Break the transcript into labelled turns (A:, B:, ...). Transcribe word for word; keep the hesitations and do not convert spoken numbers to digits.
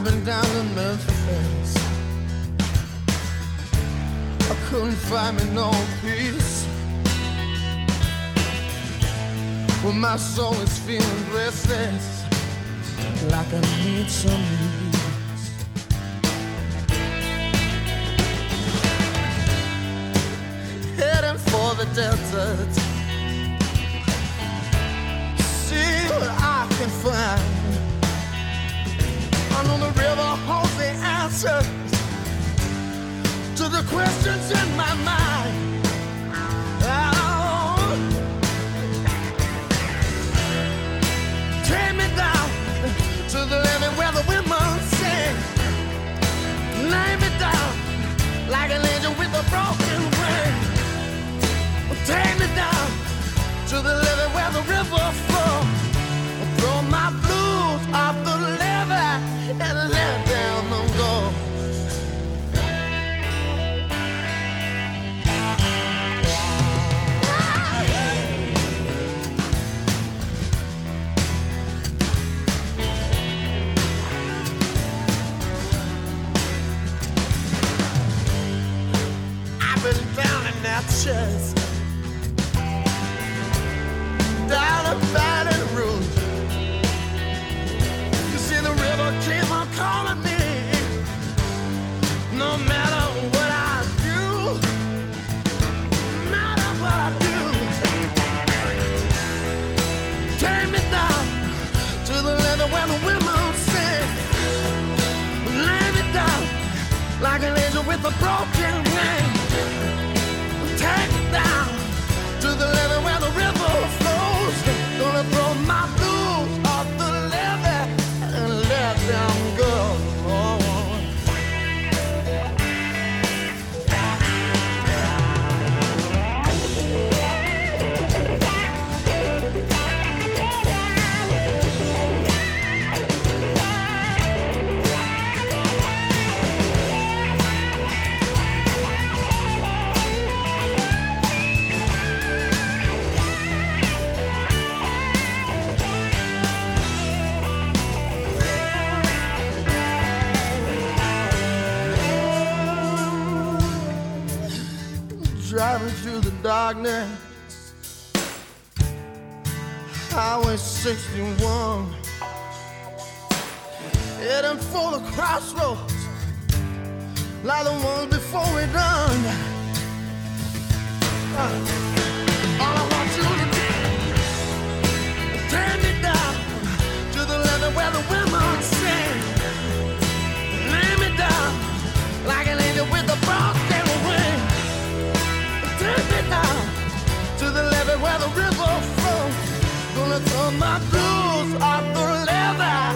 A: been down to Memphis. I couldn't find me no peace. Well, my soul is feeling restless, like I need some release. Heading for the desert, see what I can find. I know the river holds the answers to the questions in my mind. Oh, take me down to the levee where the women sing. Lay me down like an angel with a broken wing. Take me down to the levee where the river flows. Throw my blues off the levee and let down the go. I've been down in that chest, down a Baton Rouge. You see the river keep on calling me, no matter what I do, no matter what I do. Take me down to the level where the women sing. Lay me down like an angel with a broken wing. Take me down to the level where the river flows. Gonna throw my blues off the levee and let them go. Driving through the darkness, Highway sixty-one, heading for the crossroads, like the ones before we done. Uh, all I want you to do, take me down to the level where the women sing. Lay me down like an angel with a broken wing. Take me down to the levee where the river flows. Gonna throw my blues off the levee